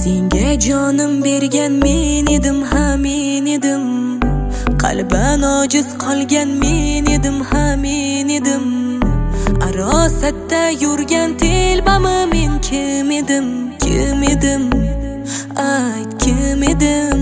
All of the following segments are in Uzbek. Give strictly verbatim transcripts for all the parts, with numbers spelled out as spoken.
Senga jonim bergan men edim, ha men edim. Qalban ojiz qolgan men edim, ha men edim. Arosatda yurgan telbami men kim edim, kim edim? Ayt kim edim?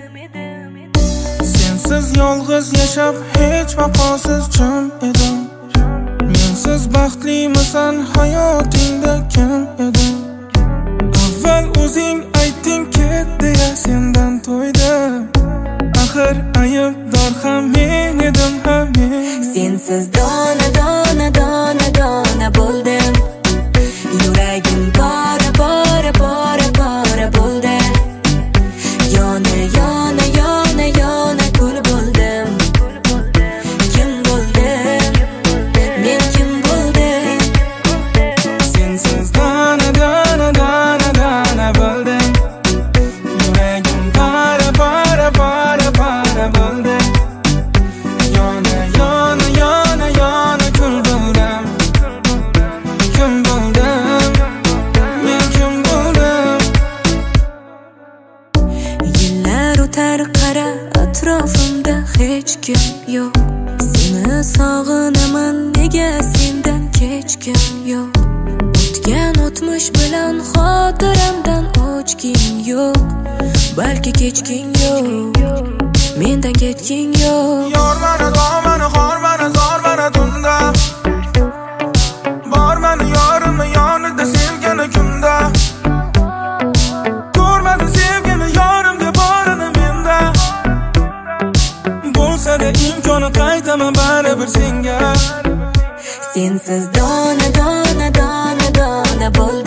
Sensiz yolg'iz yashab hech vafosiz jim edim. Mensiz baxtlimisan hayotingda kim edim? Avval o'zing aytding ket deya sendan to'ydim. Axir aybdor ham men edim, ha men. Sensiz dona dona dona dona bo'ldim. Yuragim pora pora pora pora bo'ldi. Yona yona yona yona kul bo'ldim. Kim bo'ldim? Men kim bo'ldim? Sensiz dona dona dona dona bo'ldim. Yuragim pora pora pora pora bo'ldi. Yona yona yona yona kul bo'ldim. Kim bo'ldim? Men kim bo'ldim? Yillar o'tar qara, atrofimda hech kim yo'q. Seni sog'inaman, nega sendan kechkim yo'q. O'tgan o'tmish bilan xotiramdan o'chging yo'q. Balki kechging yo'q, mendan ketging yo'q. Yor mana dom mana xor mana zor mana tunda. Bor mani yorimni yonida sevgani kunda. Ko'rmadi sevgini yorimga borini menda. Bo'lsa-da imkoni qaytaman baribir senga. Sensiz dona dona dona dona bo'ldim.